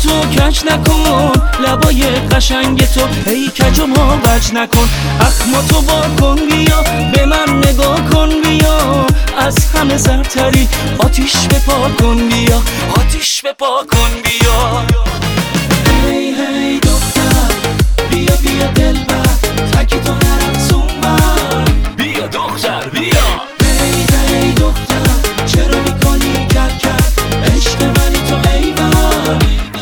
تو کج نکن، لبای قشنگ تو ای کجو ما وج نکن. اخماتو با کن بیا، به من نگاه کن بیا، از همه زرتری آتیش بپا کن بیا، آتیش بپا کن بیا. هی هی دختر بیا بیا دلبر، تکی تو نرم سنبر، بیا دختر بیا. هی هی دختر چرا میکنی کرد کرد، عشق منی تو ایوان.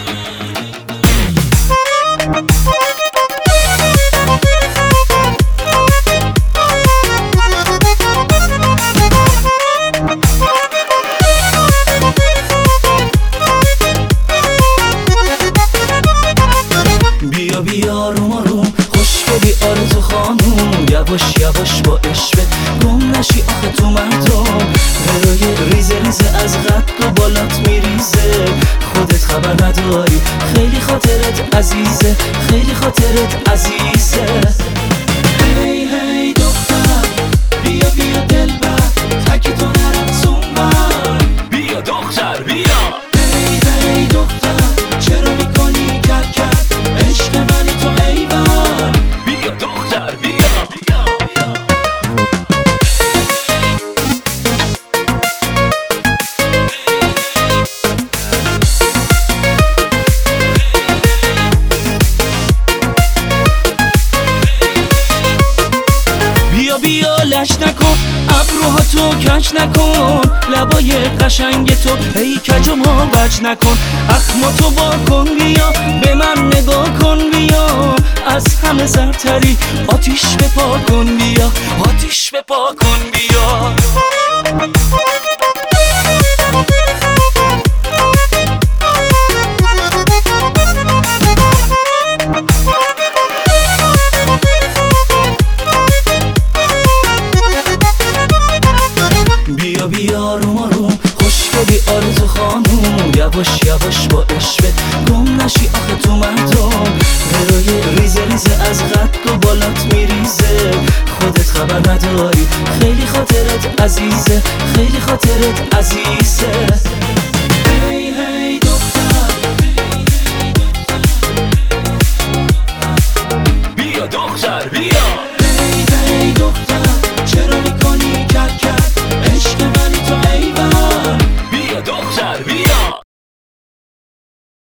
بیا بیا روم روم خوشگلی آرزو خانوم، یواش یواش با عشقت گم نشی آخه تو مردم. هروی ریزه ریزه از قد و بالات میریزه، خودت خبر نداری خیلی خاطرت عزیزه، خیلی خاطرت عزیزه. هی هی دختر بیا بیا دلبر، تکی تو نرم سنبر، بیا دختر بیا. هی هی دختر چرا میکنی کرد کرد، عشق منی تو ایوان، بیا دختر بیا. بیا بیا لش نکن، ابروها تو کج نکن، لبای قشنگ تو ای کجو ما وج نکن. اخماتو با کن بیا، به من نگاه کن بیا، از همه زرتری آتیش بپا کن بیا، آتیش بپا کن بیا. بیا بیا روم روم خوشگلی آرزو خانوم، یواش یواش با عشقت گم نشی آخه تو مردم. هروی ریزه ریزه از قد و بالات میریزه، خودت خبر نداری خیلی خاطرت عزیزه، خیلی خاطرت عزیزه.